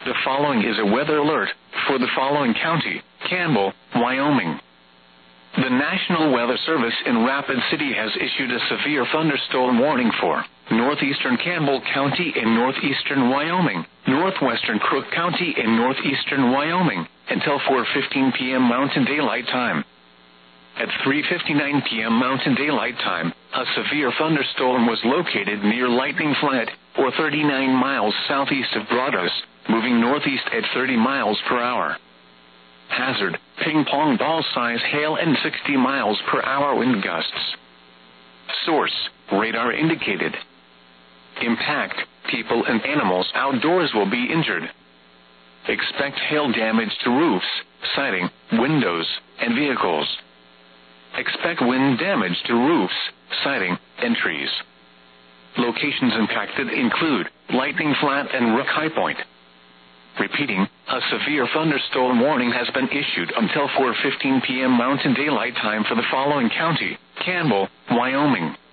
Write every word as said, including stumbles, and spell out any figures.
The following is a weather alert for the following county: Campbell, Wyoming. The National Weather Service in Rapid City has issued a severe thunderstorm warning for northeastern Campbell County in northeastern Wyoming, northwestern Crook County in northeastern Wyoming, until four fifteen p.m. Mountain Daylight Time. At three fifty-nine p.m. Mountain Daylight Time, a severe thunderstorm was located near Lightning Flat, or thirty-nine miles southeast of Broaddus, moving northeast at thirty miles per hour. Hazard: ping-pong ball-size hail and sixty miles per hour wind gusts. Source: radar indicated. Impact: people and animals outdoors will be injured. Expect hail damage to roofs, siding, windows, and vehicles. Expect wind damage to roofs, siding, and trees. Locations impacted include Lightning Flat and Rook High Point. Repeating, a severe thunderstorm warning has been issued until four fifteen p.m. Mountain Daylight Time for the following county: Campbell, Wyoming.